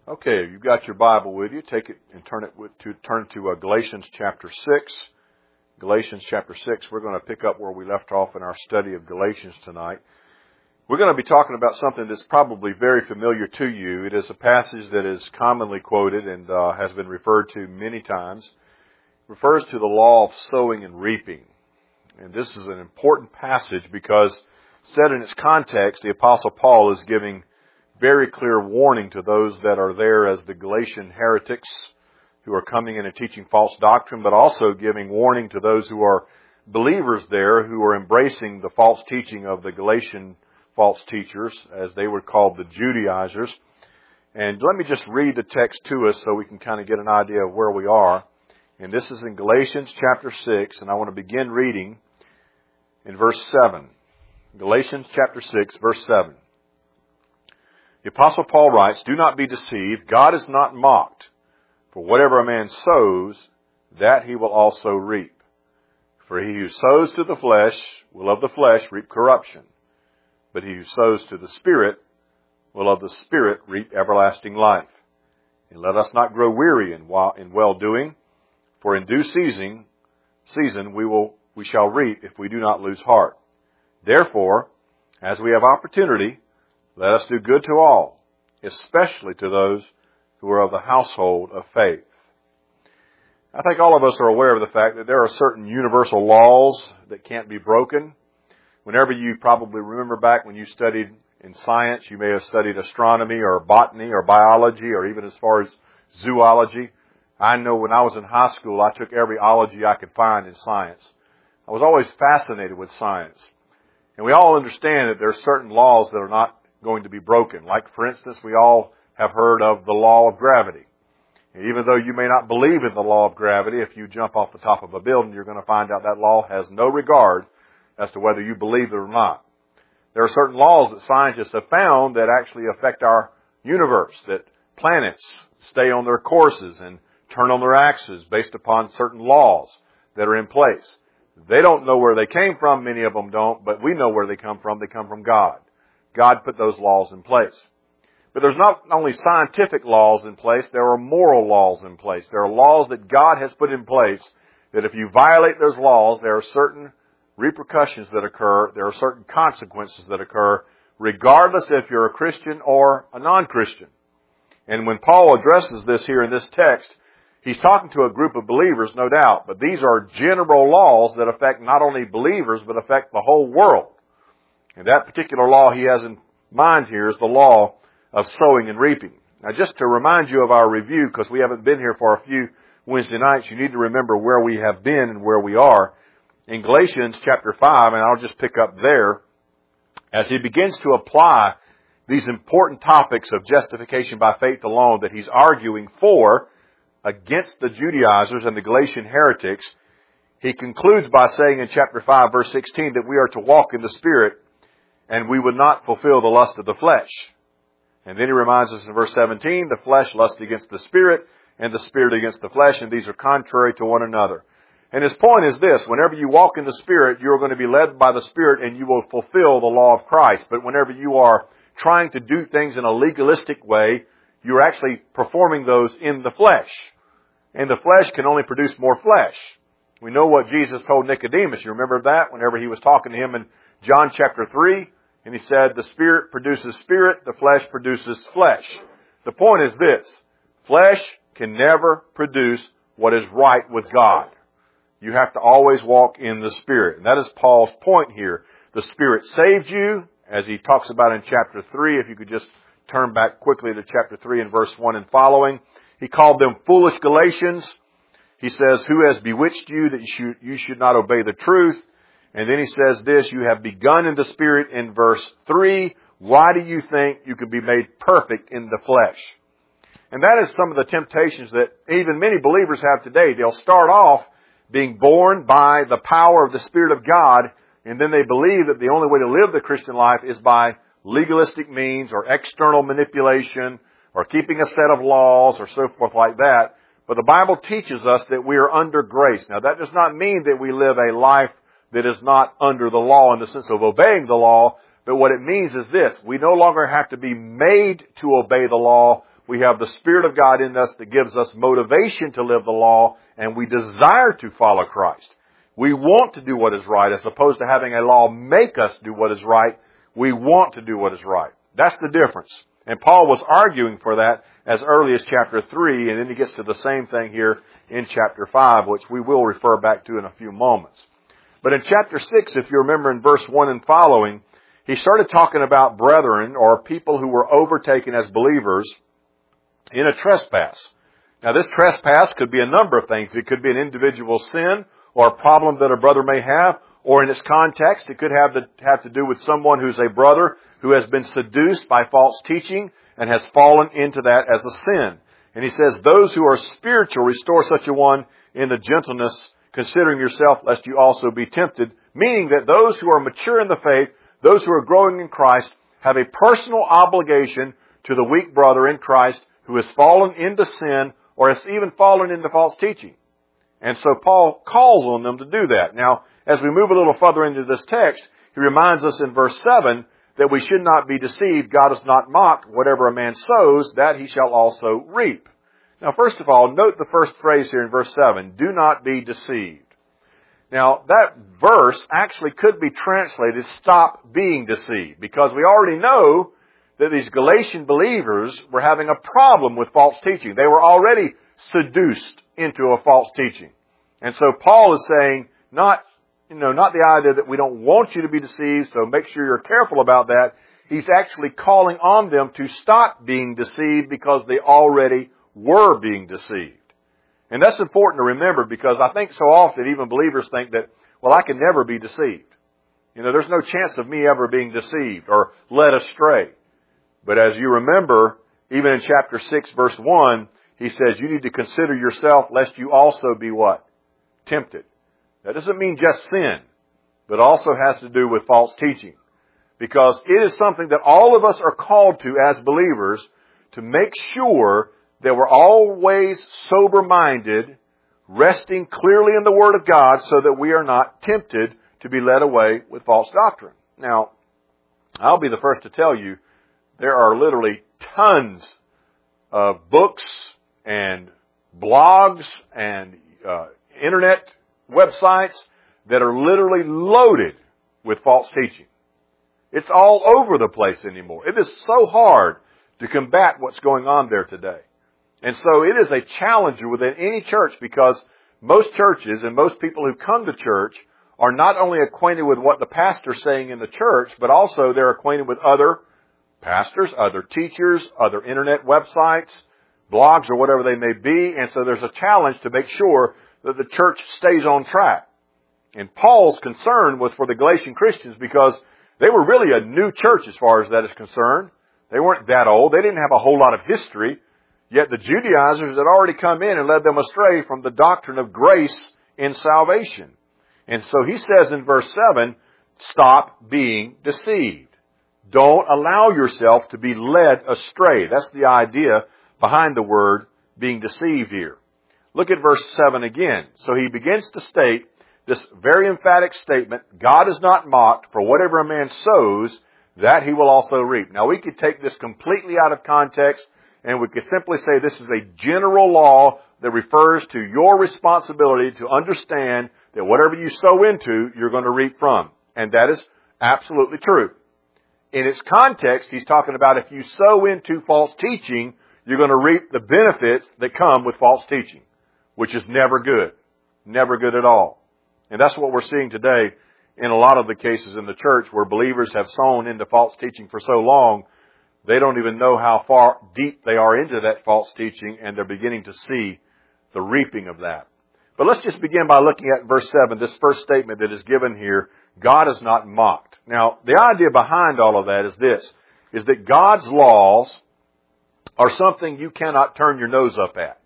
Okay, you've got your Bible with you. Take it and turn to Galatians chapter 6. Galatians chapter 6. We're going to pick up where we left off in our study of Galatians tonight. We're going to be talking about something that's probably very familiar to you. It is a passage that is commonly quoted and has been referred to many times. It refers to the law of sowing and reaping. And this is an important passage because, set in its context, the Apostle Paul is giving very clear warning to those that are there as the Galatian heretics who are coming in and teaching false doctrine, but also giving warning to those who are believers there who are embracing the false teaching of the Galatian false teachers, as they were called the Judaizers. And let me just read the text to us so we can kind of get an idea of where we are. And this is in Galatians chapter 6, and I want to begin reading in verse 7. Galatians chapter 6, verse 7. The Apostle Paul writes, "Do not be deceived. God is not mocked. For whatever a man sows, that he will also reap. For he who sows to the flesh will of the flesh reap corruption. But he who sows to the Spirit will of the Spirit reap everlasting life. And let us not grow weary in well-doing, for in due season we shall reap if we do not lose heart. Therefore, as we have opportunity, let us do good to all, especially to those who are of the household of faith." I think all of us are aware of the fact that there are certain universal laws that can't be broken. Whenever you probably remember back when you studied in science, you may have studied astronomy or botany or biology or even as far as zoology. I know when I was in high school, I took every ology I could find in science. I was always fascinated with science. And we all understand that there are certain laws that are not going to be broken. Like, for instance, we all have heard of the law of gravity. And even though you may not believe in the law of gravity, if you jump off the top of a building, you're going to find out that law has no regard as to whether you believe it or not. There are certain laws that scientists have found that actually affect our universe, that planets stay on their courses and turn on their axes based upon certain laws that are in place. They don't know where they came from, many of them don't, but we know where they come from. They come from God. God put those laws in place. But there's not only scientific laws in place, there are moral laws in place. There are laws that God has put in place that if you violate those laws, there are certain repercussions that occur, there are certain consequences that occur, regardless if you're a Christian or a non-Christian. And when Paul addresses this here in this text, he's talking to a group of believers, no doubt, but these are general laws that affect not only believers, but affect the whole world. And that particular law he has in mind here is the law of sowing and reaping. Now, just to remind you of our review, because we haven't been here for a few Wednesday nights, you need to remember where we have been and where we are. In Galatians chapter 5, and I'll just pick up there, as he begins to apply these important topics of justification by faith alone that he's arguing for against the Judaizers and the Galatian heretics, he concludes by saying in chapter 5, verse 16, that we are to walk in the Spirit and we would not fulfill the lust of the flesh. And then he reminds us in verse 17, the flesh lusts against the Spirit and the Spirit against the flesh, and these are contrary to one another. And his point is this: whenever you walk in the Spirit, you're going to be led by the Spirit and you will fulfill the law of Christ. But whenever you are trying to do things in a legalistic way, you're actually performing those in the flesh. And the flesh can only produce more flesh. We know what Jesus told Nicodemus. You remember that whenever he was talking to him in John chapter 3? And he said, the Spirit produces spirit, the flesh produces flesh. The point is this: flesh can never produce what is right with God. You have to always walk in the Spirit. And that is Paul's point here. The Spirit saved you, as he talks about in chapter 3. If you could just turn back quickly to chapter 3 and verse 1 and following. He called them foolish Galatians. He says, who has bewitched you that you should not obey the truth? And then he says this: you have begun in the Spirit in verse 3. Why do you think you can be made perfect in the flesh? And that is some of the temptations that even many believers have today. They'll start off being born by the power of the Spirit of God, and then they believe that the only way to live the Christian life is by legalistic means or external manipulation or keeping a set of laws or so forth like that. But the Bible teaches us that we are under grace. Now, that does not mean that we live a life that is not under the law in the sense of obeying the law, but what it means is this: we no longer have to be made to obey the law, We have the Spirit of God in us that gives us motivation to live the law, and we desire to follow Christ. We want to do what is right as opposed to having a law make us do what is right. We want to do what is right. That's the difference. And Paul was arguing for that as early as chapter 3, and then he gets to the same thing here in chapter 5, which we will refer back to in a few moments. But in chapter 6, if you remember in verse 1 and following, he started talking about brethren or people who were overtaken as believers in a trespass. Now this trespass could be a number of things. It could be an individual sin or a problem that a brother may have, or in its context, it could have to do with someone who's a brother who has been seduced by false teaching and has fallen into that as a sin. And he says, those who are spiritual, restore such a one in the gentleness, considering yourself, lest you also be tempted. Meaning that those who are mature in the faith, those who are growing in Christ, have a personal obligation to the weak brother in Christ who has fallen into sin or has even fallen into false teaching. And so Paul calls on them to do that. Now, as we move a little further into this text, he reminds us in verse 7 that we should not be deceived. God is not mocked. Whatever a man sows, that he shall also reap. Now, first of all, note the first phrase here in verse 7, do not be deceived. Now, that verse actually could be translated, stop being deceived, because we already know that these Galatian believers were having a problem with false teaching. They were already seduced into a false teaching. And so Paul is saying, not the idea that we don't want you to be deceived, so make sure you're careful about that. He's actually calling on them to stop being deceived because they already were being deceived. And that's important to remember because I think so often even believers think that, well, I can never be deceived. There's no chance of me ever being deceived or led astray. But as you remember, even in chapter 6, verse 1, he says you need to consider yourself lest you also be what? Tempted. That doesn't mean just sin, but also has to do with false teaching. Because it is something that all of us are called to as believers to make sure that we're always sober-minded, resting clearly in the Word of God so that we are not tempted to be led away with false doctrine. Now, I'll be the first to tell you, there are literally tons of books and blogs and internet websites that are literally loaded with false teaching. It's all over the place anymore. It is so hard to combat what's going on there today. And so it is a challenge within any church because most churches and most people who come to church are not only acquainted with what the pastor's saying in the church, but also they're acquainted with other pastors, other teachers, other internet websites, blogs, or whatever they may be. And so there's a challenge to make sure that the church stays on track. And Paul's concern was for the Galatian Christians because they were really a new church as far as that is concerned. They weren't that old. They didn't have a whole lot of history. Yet the Judaizers had already come in and led them astray from the doctrine of grace in salvation. And so he says in verse 7, stop being deceived. Don't allow yourself to be led astray. That's the idea behind the word being deceived here. Look at verse 7 again. So he begins to state this very emphatic statement, God is not mocked, for whatever a man sows, that he will also reap. Now we could take this completely out of context, and we could simply say this is a general law that refers to your responsibility to understand that whatever you sow into, you're going to reap from. And that is absolutely true. In its context, he's talking about if you sow into false teaching, you're going to reap the benefits that come with false teaching, which is never good. Never good at all. And that's what we're seeing today in a lot of the cases in the church where believers have sown into false teaching for so long, they don't even know how far deep they are into that false teaching, and they're beginning to see the reaping of that. But let's just begin by looking at verse 7, this first statement that is given here, God is not mocked. Now, the idea behind all of that is this, is that God's laws are something you cannot turn your nose up at.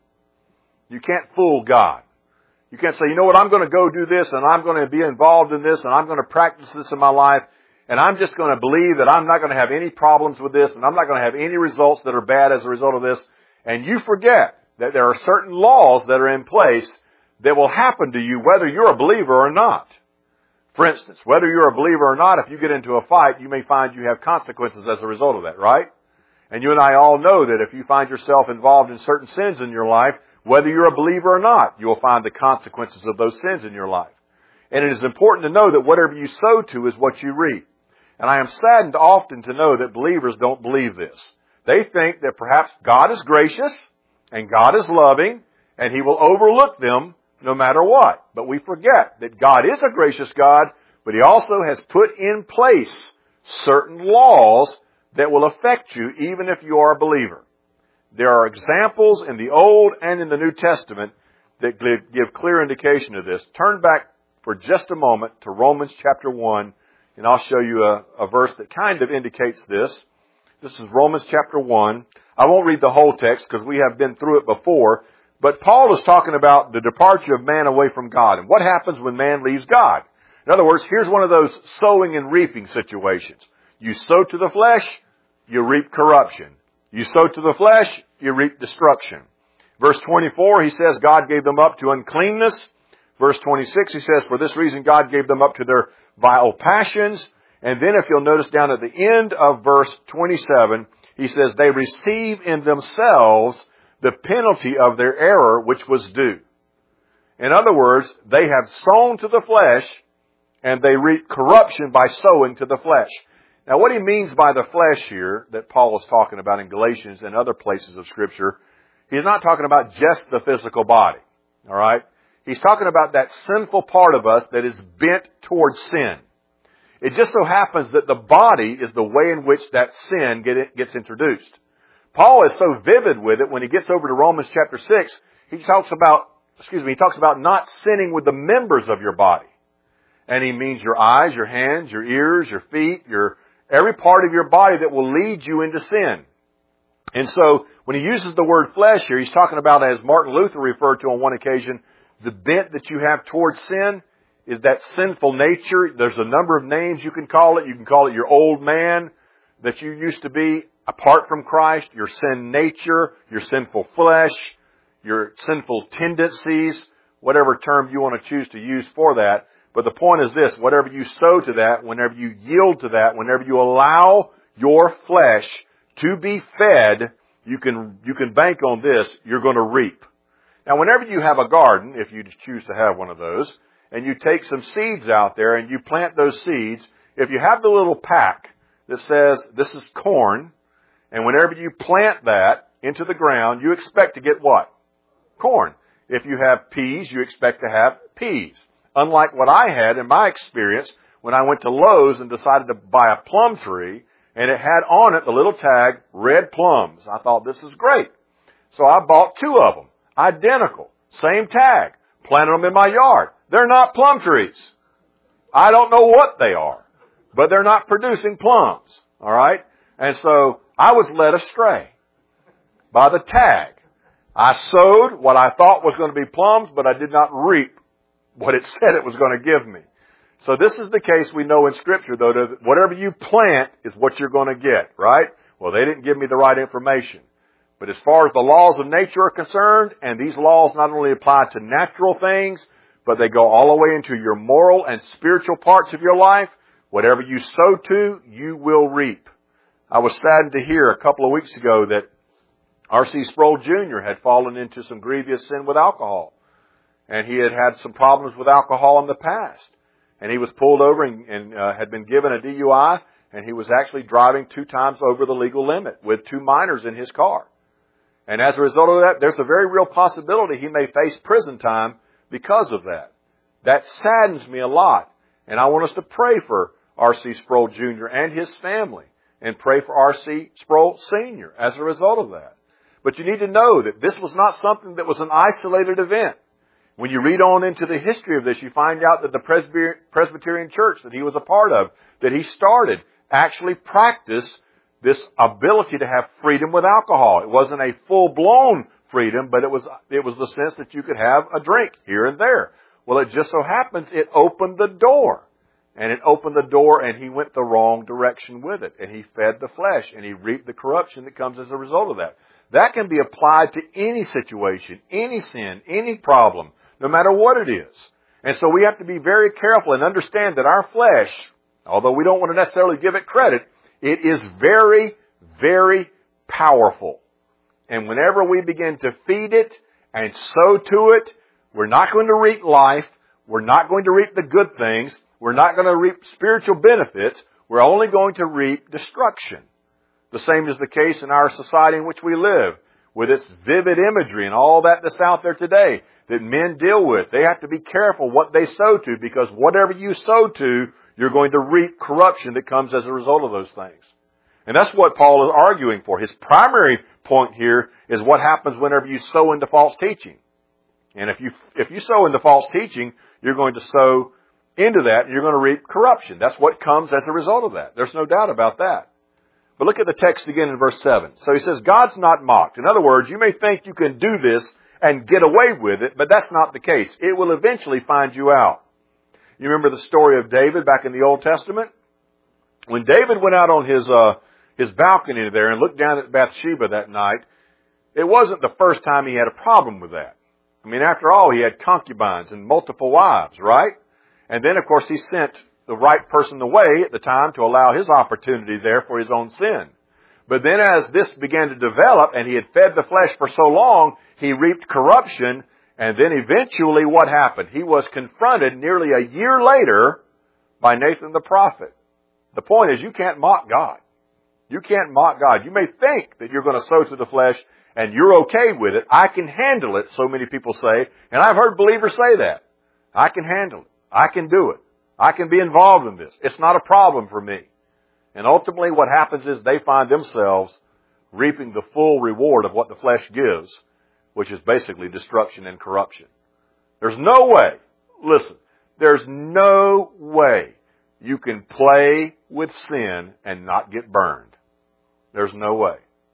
You can't fool God. You can't say, you know what, I'm going to go do this, and I'm going to be involved in this, and I'm going to practice this in my life, and I'm just going to believe that I'm not going to have any problems with this, and I'm not going to have any results that are bad as a result of this. And you forget that there are certain laws that are in place that will happen to you whether you're a believer or not. For instance, whether you're a believer or not, if you get into a fight, you may find you have consequences as a result of that, right? And you and I all know that if you find yourself involved in certain sins in your life, whether you're a believer or not, you will find the consequences of those sins in your life. And it is important to know that whatever you sow to is what you reap. And I am saddened often to know that believers don't believe this. They think that perhaps God is gracious and God is loving and He will overlook them no matter what. But we forget that God is a gracious God, but He also has put in place certain laws that will affect you even if you are a believer. There are examples in the Old and in the New Testament that give clear indication of this. Turn back for just a moment to Romans chapter 1, and I'll show you a verse that kind of indicates this. This is Romans chapter 1. I won't read the whole text because we have been through it before, but Paul is talking about the departure of man away from God and what happens when man leaves God. In other words, here's one of those sowing and reaping situations. You sow to the flesh, you reap corruption. You sow to the flesh, you reap destruction. Verse 24, he says God gave them up to uncleanness. Verse 26, he says, for this reason God gave them up to their vile passions. And then if you'll notice down at the end of verse 27, he says, they receive in themselves the penalty of their error which was due. In other words, they have sown to the flesh and they reap corruption by sowing to the flesh. Now what he means by the flesh here that Paul is talking about in Galatians and other places of Scripture, he's not talking about just the physical body. All right? He's talking about that sinful part of us that is bent towards sin. It just so happens that the body is the way in which that sin gets introduced. Paul is so vivid with it when he gets over to Romans chapter 6, he talks about not sinning with the members of your body. And he means your eyes, your hands, your ears, your feet, every part of your body that will lead you into sin. And so when he uses the word flesh here, he's talking about, as Martin Luther referred to on one occasion, the bent that you have towards sin is that sinful nature. There's a number of names you can call it. You can call it your old man that you used to be apart from Christ, your sin nature, your sinful flesh, your sinful tendencies, whatever term you want to choose to use for that. But the point is this, whatever you sow to that, whenever you yield to that, whenever you allow your flesh to be fed, you can bank on this, you're going to reap. Now whenever you have a garden, if you choose to have one of those, and you take some seeds out there and you plant those seeds, if you have the little pack that says this is corn, and whenever you plant that into the ground, you expect to get what? Corn. If you have peas, you expect to have peas. Unlike what I had in my experience when I went to Lowe's and decided to buy a plum tree, and it had on it the little tag, red plums. I thought, this is great. So I bought 2 of them, identical, same tag, planted them in my yard. They're not plum trees. I don't know what they are, but they're not producing plums. All right? And so I was led astray by the tag. I sowed what I thought was going to be plums, but I did not reap what it said it was going to give me. So this is the case we know in Scripture, though, that whatever you plant is what you're going to get, right? Well, they didn't give me the right information. But as far as the laws of nature are concerned, and these laws not only apply to natural things, but they go all the way into your moral and spiritual parts of your life, whatever you sow to, you will reap. I was saddened to hear a couple of weeks ago that R.C. Sproul Jr. had fallen into some grievous sin with alcohol. And he had had some problems with alcohol in the past. And he was pulled over and had been given a DUI, and he was actually driving 2 times over the legal limit with 2 minors in his car. And as a result of that, there's a very real possibility he may face prison time because of that. That saddens me a lot. And I want us to pray for R.C. Sproul Jr. and his family, and pray for R.C. Sproul Sr. as a result of that. But you need to know that this was not something that was an isolated event. When you read on into the history of this, you find out that the Presbyterian church that he was a part of, that he started, actually practiced this ability to have freedom with alcohol. It wasn't a full-blown freedom, but it was the sense that you could have a drink here and there. Well, it just so happens it opened the door. And it opened the door, and he went the wrong direction with it. And he fed the flesh, and he reaped the corruption that comes as a result of that. That can be applied to any situation, any sin, any problem, no matter what it is. And so we have to be very careful and understand that our flesh, although we don't want to necessarily give it credit, it is very, very powerful. And whenever we begin to feed it and sow to it, we're not going to reap life. We're not going to reap the good things. We're not going to reap spiritual benefits. We're only going to reap destruction. The same is the case in our society in which we live, with its vivid imagery and all that's out there today that men deal with. They have to be careful what they sow to, because whatever you sow to, you're going to reap corruption that comes as a result of those things. And that's what Paul is arguing for. His primary point here is what happens whenever you sow into false teaching. And if you sow into false teaching, you're going to sow into that and you're going to reap corruption. That's what comes as a result of that. There's no doubt about that. But look at the text again in verse 7. So he says, God's not mocked. In other words, you may think you can do this and get away with it, but that's not the case. It will eventually find you out. You remember the story of David back in the Old Testament? When David went out on his balcony there and looked down at Bathsheba that night, it wasn't the first time he had a problem with that. I mean, after all, he had concubines and multiple wives, right? And then, of course, he sent the right person away at the time to allow his opportunity there for his own sin. But then as this began to develop and he had fed the flesh for so long, he reaped corruption. And then eventually what happened? He was confronted nearly a year later by Nathan the prophet. The point is, you can't mock God. You can't mock God. You may think that you're going to sow to the flesh and you're okay with it. I can handle it, so many people say. And I've heard believers say that. I can handle it. I can do it. I can be involved in this. It's not a problem for me. And ultimately what happens is they find themselves reaping the full reward of what the flesh gives, which is basically destruction and corruption. There's no way, listen, there's no way you can play with sin and not get burned. There's no way.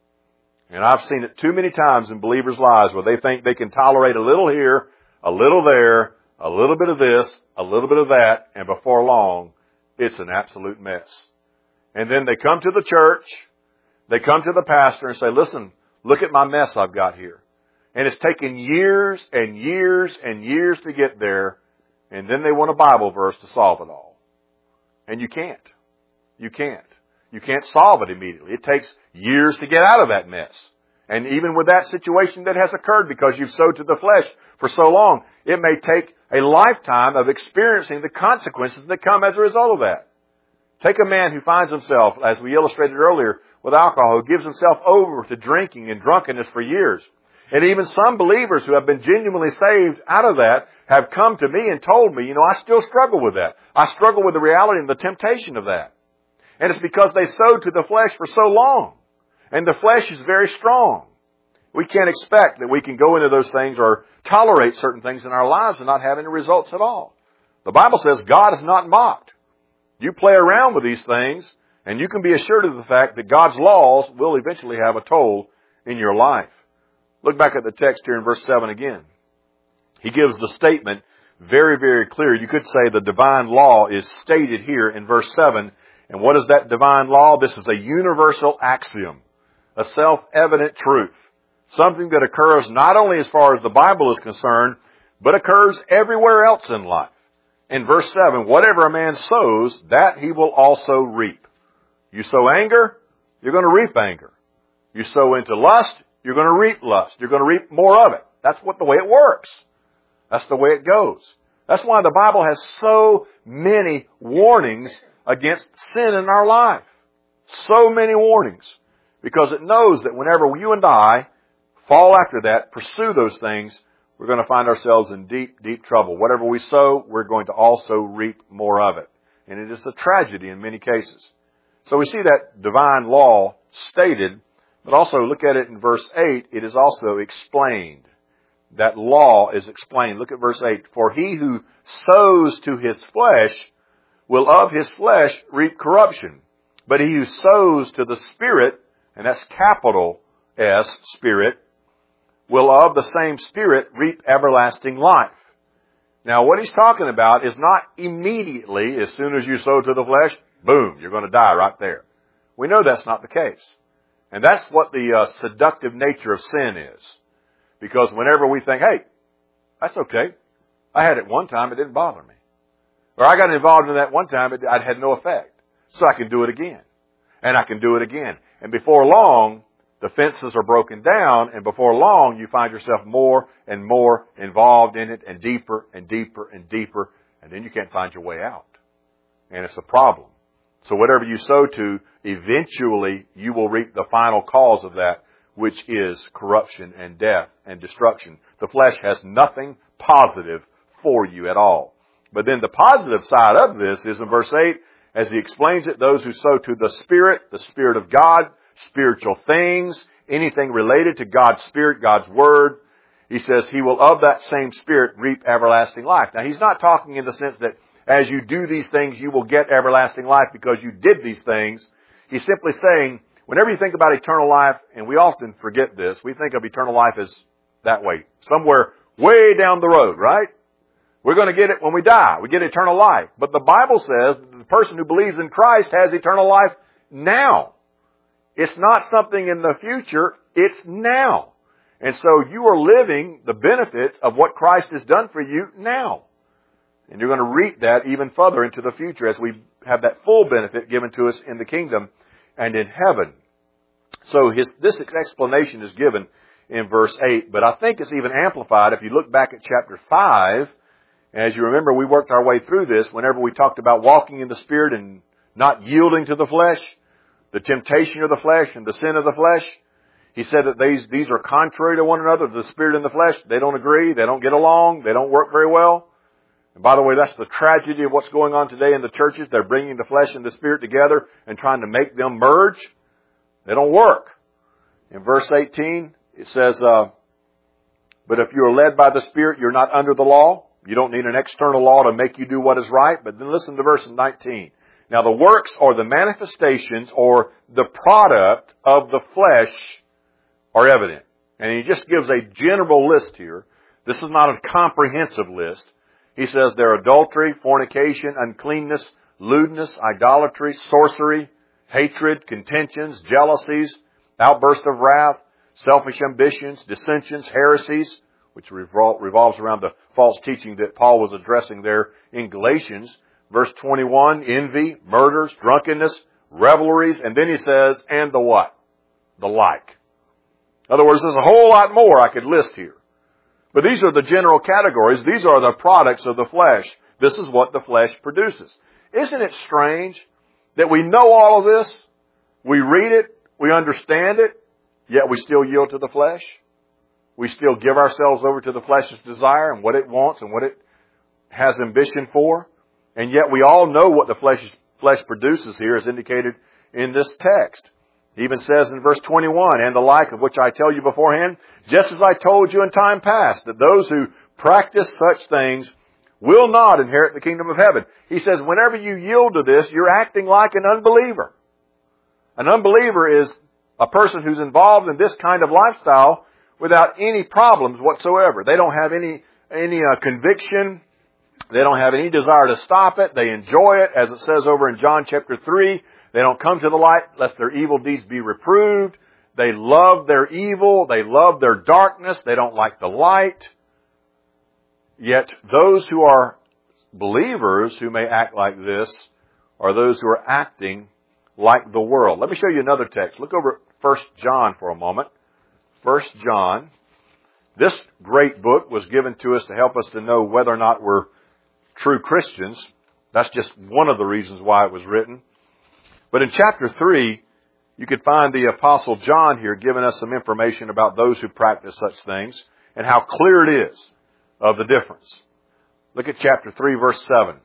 And I've seen it too many times in believers' lives where they think they can tolerate a little here, a little there, a little bit of this, a little bit of that, and before long, it's an absolute mess. And then they come to the church, they come to the pastor and say, listen, look at my mess I've got here. And it's taken years and years and years to get there, and then they want a Bible verse to solve it all. And you can't. You can't. You can't solve it immediately. It takes years to get out of that mess. And even with that situation that has occurred because you've sowed to the flesh for so long, it may take a lifetime of experiencing the consequences that come as a result of that. Take a man who finds himself, as we illustrated earlier, with alcohol, who gives himself over to drinking and drunkenness for years. And even some believers who have been genuinely saved out of that have come to me and told me, I still struggle with that. I struggle with the reality and the temptation of that. And it's because they sowed to the flesh for so long. And the flesh is very strong. We can't expect that we can go into those things or tolerate certain things in our lives and not have any results at all. The Bible says God is not mocked. You play around with these things, and you can be assured of the fact that God's laws will eventually have a toll in your life. Look back at the text here in verse 7 again. He gives the statement very, very clear. You could say the divine law is stated here in verse 7. And what is that divine law? This is a universal axiom, a self-evident truth, something that occurs not only as far as the Bible is concerned, but occurs everywhere else in life. In verse 7, whatever a man sows, that he will also reap. You sow anger, you're going to reap anger. You sow into lust, you're going to reap lust. You're going to reap more of it. That's the way it works. That's the way it goes. That's why the Bible has so many warnings against sin in our life. So many warnings. Because it knows that whenever you and I fall after that, pursue those things, we're going to find ourselves in deep, deep trouble. Whatever we sow, we're going to also reap more of it. And it is a tragedy in many cases. So we see that divine law stated, but also look at it in verse 8. It is also explained. That law is explained. Look at verse 8. For he who sows to his flesh will of his flesh reap corruption. But he who sows to the Spirit, and that's capital S, Spirit, will of the same Spirit reap everlasting life. Now what he's talking about is not immediately, as soon as you sow to the flesh, boom, you're going to die right there. We know that's not the case. And that's what the seductive nature of sin is. Because whenever we think, hey, that's okay. I had it one time, it didn't bother me. Or I got involved in that one time, it had no effect. So I can do it again. And I can do it again. And before long, the fences are broken down, and before long you find yourself more and more involved in it, and deeper and deeper and deeper, and then you can't find your way out. And it's a problem. So whatever you sow to, eventually you will reap the final cause of that, which is corruption and death and destruction. The flesh has nothing positive for you at all. But then the positive side of this is in verse 8, as he explains it, those who sow to the Spirit of God, spiritual things, anything related to God's Spirit, God's Word, he says he will of that same Spirit reap everlasting life. Now he's not talking in the sense that as you do these things you will get everlasting life because you did these things. He's simply saying, whenever you think about eternal life, and we often forget this, we think of eternal life as that way, somewhere way down the road, right? We're going to get it when we die. We get eternal life. But the Bible says that the person who believes in Christ has eternal life now. It's not something in the future. It's now. And so you are living the benefits of what Christ has done for you now. And you're going to reap that even further into the future as we have that full benefit given to us in the kingdom and in heaven. So this explanation is given in verse 8, but I think it's even amplified if you look back at chapter 5. As you remember, we worked our way through this whenever we talked about walking in the Spirit and not yielding to the flesh, the temptation of the flesh and the sin of the flesh. He said that these are contrary to one another, the Spirit and the flesh. They don't agree, they don't get along, they don't work very well. And by the way, that's the tragedy of what's going on today in the churches. They're bringing the flesh and the Spirit together and trying to make them merge. They don't work. In verse 18, it says, but if you are led by the Spirit, you're not under the law. You don't need an external law to make you do what is right. But then listen to verse 19. Now the works or the manifestations or the product of the flesh are evident. And he just gives a general list here. This is not a comprehensive list. He says they're adultery, fornication, uncleanness, lewdness, idolatry, sorcery, hatred, contentions, jealousies, outbursts of wrath, selfish ambitions, dissensions, heresies, which revolves around the false teaching that Paul was addressing there in Galatians. Verse 21, envy, murders, drunkenness, revelries, and then he says, and the what? The like. In other words, there's a whole lot more I could list here. But these are the general categories. These are the products of the flesh. This is what the flesh produces. Isn't it strange that we know all of this? We read it, we understand it, yet we still yield to the flesh? We still give ourselves over to the flesh's desire and what it wants and what it has ambition for. And yet we all know what the flesh produces here as indicated in this text. He even says in verse 21, and the like of which I tell you beforehand, just as I told you in time past, that those who practice such things will not inherit the kingdom of heaven. He says whenever you yield to this, you're acting like an unbeliever. An unbeliever is a person who's involved in this kind of lifestyle without any problems whatsoever. They don't have any conviction. They don't have any desire to stop it. They enjoy it, as it says over in John chapter 3. They don't come to the light lest their evil deeds be reproved. They love their evil. They love their darkness. They don't like the light. Yet those who are believers who may act like this are those who are acting like the world. Let me show you another text. Look over at 1 John for a moment. 1 John. This great book was given to us to help us to know whether or not we're true Christians. That's just one of the reasons why it was written. But in chapter 3, you could find the Apostle John here giving us some information about those who practice such things and how clear it is of the difference. Look at chapter 3, verse 7.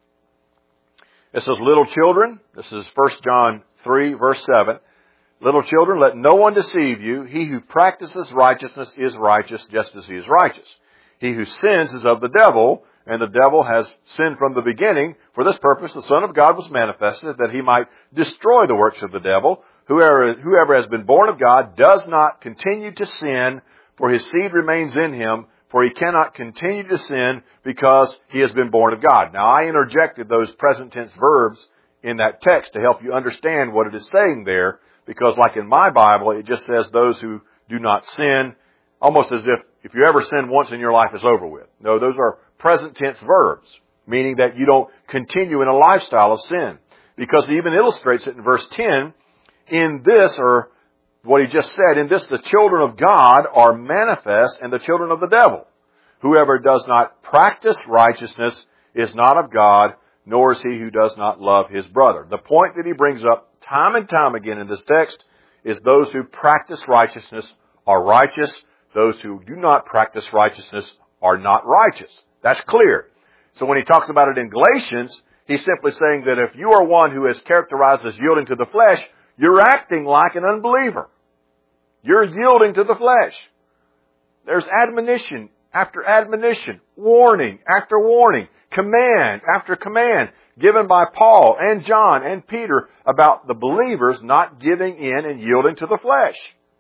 It says, little children, this is 1 John 3, verse 7. Little children, let no one deceive you. He who practices righteousness is righteous, just as he is righteous. He who sins is of the devil, and the devil has sinned from the beginning. For this purpose the Son of God was manifested, that he might destroy the works of the devil. Whoever has been born of God does not continue to sin, for his seed remains in him, for he cannot continue to sin because he has been born of God. Now, I interjected those present tense verbs in that text to help you understand what it is saying there, because like in my Bible, it just says those who do not sin, almost as if you ever sin once in your life, it's over with. No, those are present tense verbs, meaning that you don't continue in a lifestyle of sin. Because he even illustrates it in verse 10, in this, or what he just said. In this, the children of God are manifest and the children of the devil. Whoever does not practice righteousness is not of God, nor is he who does not love his brother. The point that he brings up time and time again in this text is those who practice righteousness are righteous. Those who do not practice righteousness are not righteous. That's clear. So when he talks about it in Galatians, he's simply saying that if you are one who is characterized as yielding to the flesh, you're acting like an unbeliever. You're yielding to the flesh. There's admonition after admonition, warning after warning, command after command given by Paul and John and Peter about the believers not giving in and yielding to the flesh.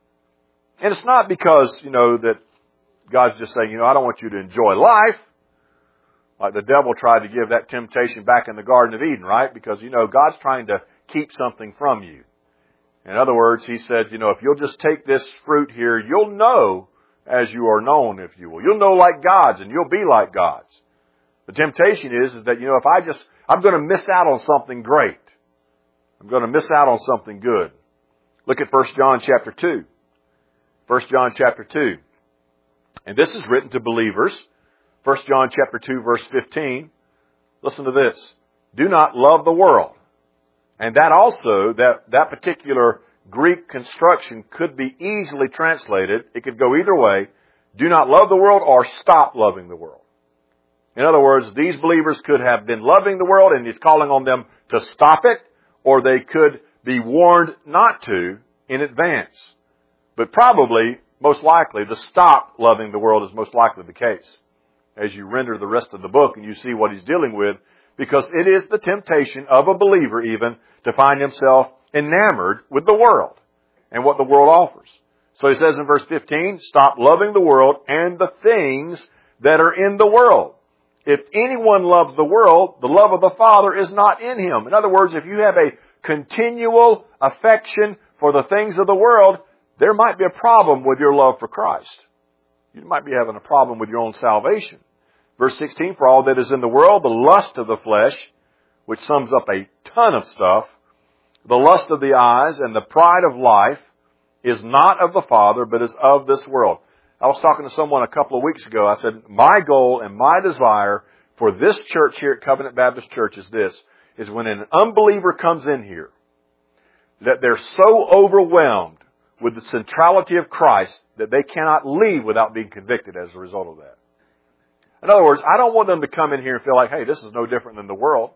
And it's not because, that God's just saying, I don't want you to enjoy life. Like the devil tried to give that temptation back in the Garden of Eden, right? Because, God's trying to keep something from you. In other words, he said, if you'll just take this fruit here, you'll know as you are known, if you will. You'll know like gods and you'll be like gods. The temptation is that, if I'm going to miss out on something great. I'm going to miss out on something good. Look at 1 John chapter 2. 1 John chapter 2. And this is written to believers. 1 John chapter 2 verse 15. Listen to this. Do not love the world. And that also, that particular Greek construction could be easily translated. It could go either way. Do not love the world or stop loving the world. In other words, these believers could have been loving the world and he's calling on them to stop it, or they could be warned not to in advance. But probably, most likely, the stop loving the world is most likely the case as you render the rest of the book and you see what he's dealing with, because it is the temptation of a believer even to find himself enamored with the world and what the world offers. So he says in verse 15, stop loving the world and the things that are in the world. If anyone loves the world, the love of the Father is not in him. In other words, if you have a continual affection for the things of the world, there might be a problem with your love for Christ. You might be having a problem with your own salvation. Verse 16, for all that is in the world, the lust of the flesh, which sums up a ton of stuff, the lust of the eyes and the pride of life is not of the Father, but is of this world. I was talking to someone a couple of weeks ago. I said, my goal and my desire for this church here at Covenant Baptist Church is this, is when an unbeliever comes in here, that they're so overwhelmed with the centrality of Christ that they cannot leave without being convicted as a result of that. In other words, I don't want them to come in here and feel like, hey, this is no different than the world.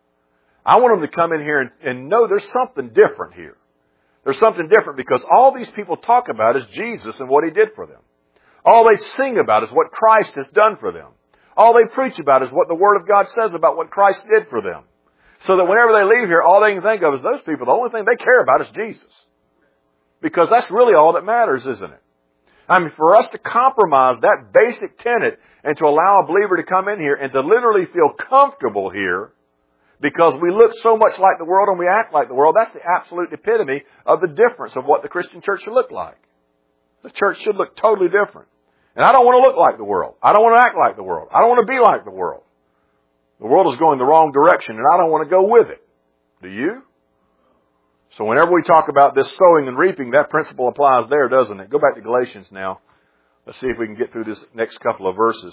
I want them to come in here and know there's something different here. There's something different because all these people talk about is Jesus and what He did for them. All they sing about is what Christ has done for them. All they preach about is what the Word of God says about what Christ did for them. So that whenever they leave here, all they can think of is those people, the only thing they care about is Jesus. Because that's really all that matters, isn't it? I mean, for us to compromise that basic tenet and to allow a believer to come in here and to literally feel comfortable here because we look so much like the world and we act like the world, that's the absolute epitome of the difference of what the Christian church should look like. The church should look totally different. And I don't want to look like the world. I don't want to act like the world. I don't want to be like the world. The world is going the wrong direction and I don't want to go with it. Do you? So whenever we talk about this sowing and reaping, that principle applies there, doesn't it? Go back to Galatians now. Let's see if we can get through this next couple of verses.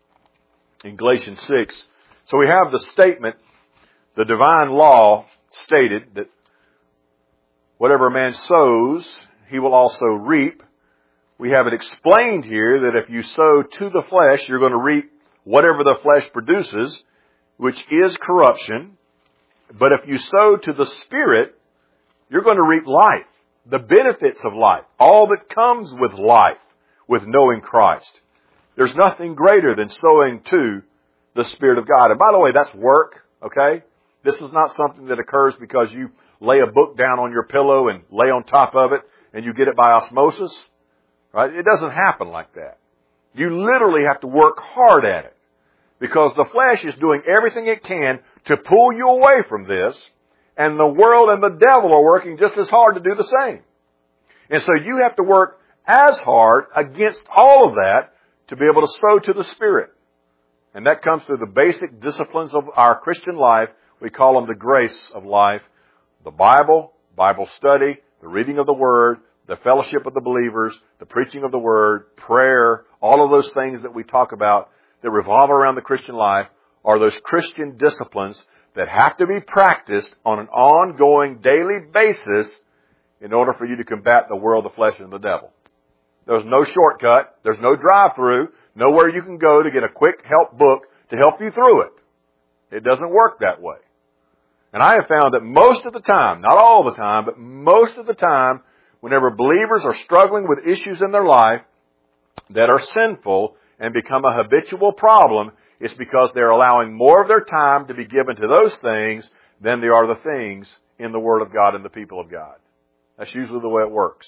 In Galatians 6. So we have the statement, the divine law stated that whatever a man sows, he will also reap. We have it explained here that if you sow to the flesh, you're going to reap whatever the flesh produces, which is corruption. But if you sow to the Spirit, you're going to reap life, the benefits of life, all that comes with life, with knowing Christ. There's nothing greater than sowing to the Spirit of God. And by the way, that's work, okay? This is not something that occurs because you lay a book down on your pillow and lay on top of it and you get it by osmosis, right? It doesn't happen like that. You literally have to work hard at it because the flesh is doing everything it can to pull you away from this. And the world and the devil are working just as hard to do the same. And so you have to work as hard against all of that to be able to sow to the Spirit. And that comes through the basic disciplines of our Christian life. We call them the grace of life. The Bible, Bible study, the reading of the Word, the fellowship of the believers, the preaching of the Word, prayer, all of those things that we talk about that revolve around the Christian life are those Christian disciplines that have to be practiced on an ongoing daily basis in order for you to combat the world, the flesh, and the devil. There's no shortcut. There's no drive-through. Nowhere you can go to get a quick help book to help you through it. It doesn't work that way. And I have found that most of the time, not all the time, but most of the time, whenever believers are struggling with issues in their life that are sinful and become a habitual problem, it's because they're allowing more of their time to be given to those things than they are the things in the Word of God and the people of God. That's usually the way it works.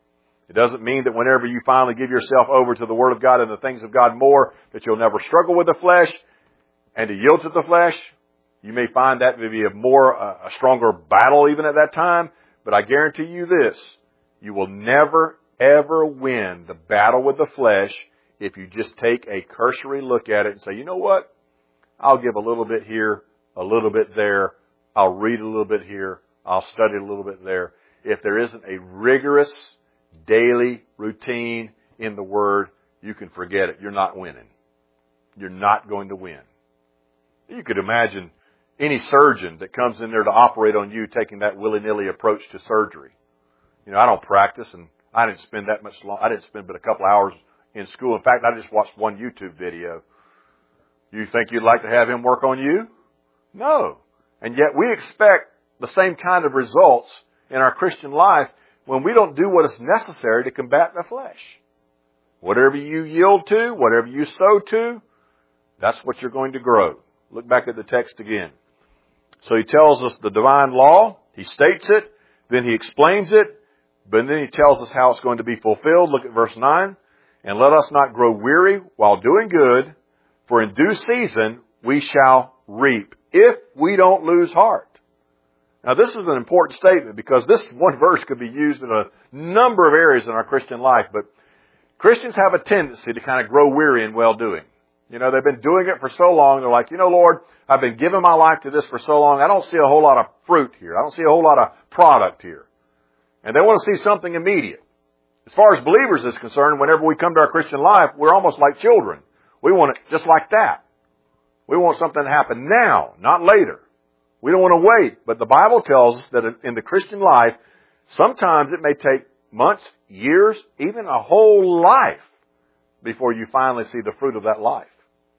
It doesn't mean that whenever you finally give yourself over to the Word of God and the things of God more, that you'll never struggle with the flesh and to yield to the flesh. You may find that to be a stronger battle even at that time, but I guarantee you this, you will never, ever win the battle with the flesh if you just take a cursory look at it and say, you know what? I'll give a little bit here, a little bit there. I'll read a little bit here. I'll study a little bit there. If there isn't a rigorous daily routine in the Word, you can forget it. You're not winning. You're not going to win. You could imagine any surgeon that comes in there to operate on you taking that willy-nilly approach to surgery. You know, I don't practice, and I didn't spend that much long. I didn't spend but a couple hours in school. In fact, I just watched one YouTube video. You think you'd like to have him work on you? No. And yet we expect the same kind of results in our Christian life when we don't do what is necessary to combat the flesh. Whatever you yield to, whatever you sow to, that's what you're going to grow. Look back at the text again. So he tells us the divine law, he states it, then he explains it, but then he tells us how it's going to be fulfilled. Look at verse 9. And let us not grow weary while doing good, for in due season we shall reap, if we don't lose heart. Now this is an important statement because this one verse could be used in a number of areas in our Christian life, but Christians have a tendency to kind of grow weary in well-doing. You know, they've been doing it for so long, they're like, you know, Lord, I've been giving my life to this for so long, I don't see a whole lot of fruit here. I don't see a whole lot of product here. And they want to see something immediate. As far as believers is concerned, whenever we come to our Christian life, we're almost like children. We want it just like that. We want something to happen now, not later. We don't want to wait. But the Bible tells us that in the Christian life, sometimes it may take months, years, even a whole life before you finally see the fruit of that life.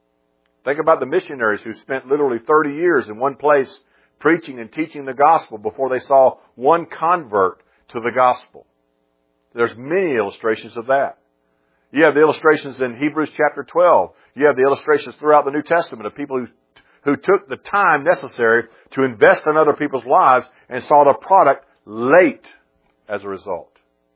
Think about the missionaries who spent literally 30 years in one place preaching and teaching the gospel before they saw one convert to the gospel. There's many illustrations of that. You have the illustrations in Hebrews chapter 12. You have the illustrations throughout the New Testament of people who took the time necessary to invest in other people's lives and saw the product late as a result.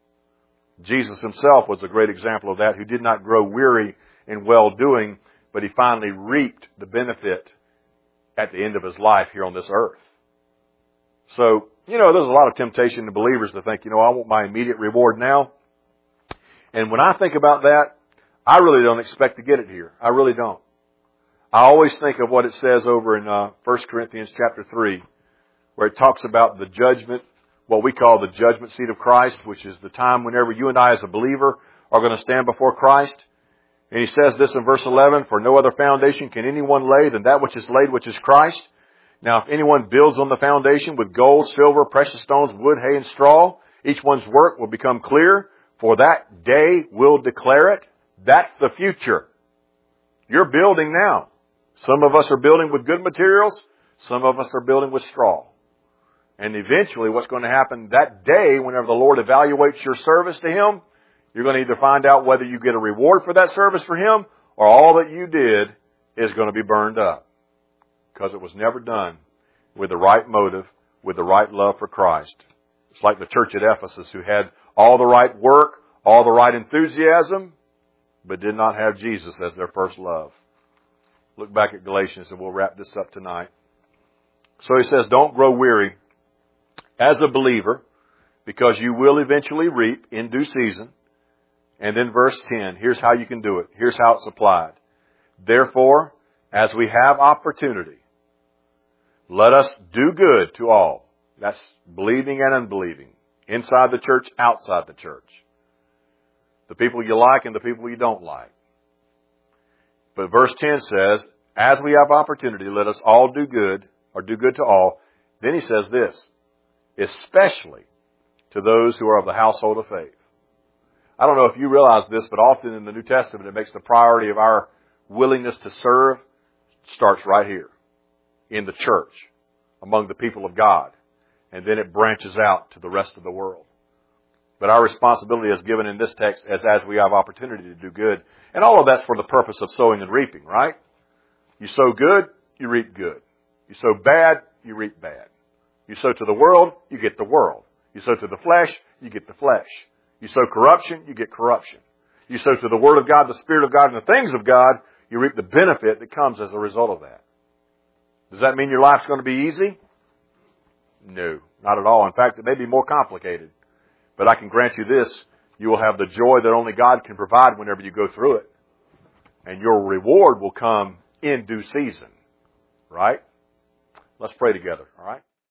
Jesus himself was a great example of that, who did not grow weary in well-doing, but he finally reaped the benefit at the end of his life here on this earth. So, you know, there's a lot of temptation to believers to think, you know, I want my immediate reward now. And when I think about that, I really don't expect to get it here. I really don't. I always think of what it says over in 1 Corinthians chapter 3, where it talks about the judgment, what we call the judgment seat of Christ, which is the time whenever you and I as a believer are going to stand before Christ. And he says this in verse 11, for no other foundation can anyone lay than that which is laid, which is Christ. Now, if anyone builds on the foundation with gold, silver, precious stones, wood, hay, and straw, each one's work will become clear, for that day will declare it. That's the future. You're building now. Some of us are building with good materials. Some of us are building with straw. And eventually what's going to happen that day, whenever the Lord evaluates your service to Him, you're going to either find out whether you get a reward for that service for Him, or all that you did is going to be burned up. Because it was never done with the right motive, with the right love for Christ. It's like the church at Ephesus, who had all the right work, all the right enthusiasm, but did not have Jesus as their first love. Look back at Galatians and we'll wrap this up tonight. So he says, don't grow weary as a believer, because you will eventually reap in due season. And then verse 10, here's how you can do it. Here's how it's applied. Therefore, as we have opportunity, let us do good to all. That's believing and unbelieving. Inside the church, outside the church. The people you like and the people you don't like. But verse 10 says, as we have opportunity, let us all do good, or do good to all. Then he says this, especially to those who are of the household of faith. I don't know if you realize this, but often in the New Testament it makes the priority of our willingness to serve starts right here, in the church, among the people of God. And then it branches out to the rest of the world. But our responsibility is given in this text as we have opportunity to do good. And all of that's for the purpose of sowing and reaping, right? You sow good, you reap good. You sow bad, you reap bad. You sow to the world, you get the world. You sow to the flesh, you get the flesh. You sow corruption, you get corruption. You sow to the Word of God, the Spirit of God, and the things of God, you reap the benefit that comes as a result of that. Does that mean your life's going to be easy? No, not at all. In fact, it may be more complicated. But I can grant you this, you will have the joy that only God can provide whenever you go through it. And your reward will come in due season. Right? Let's pray together, all right?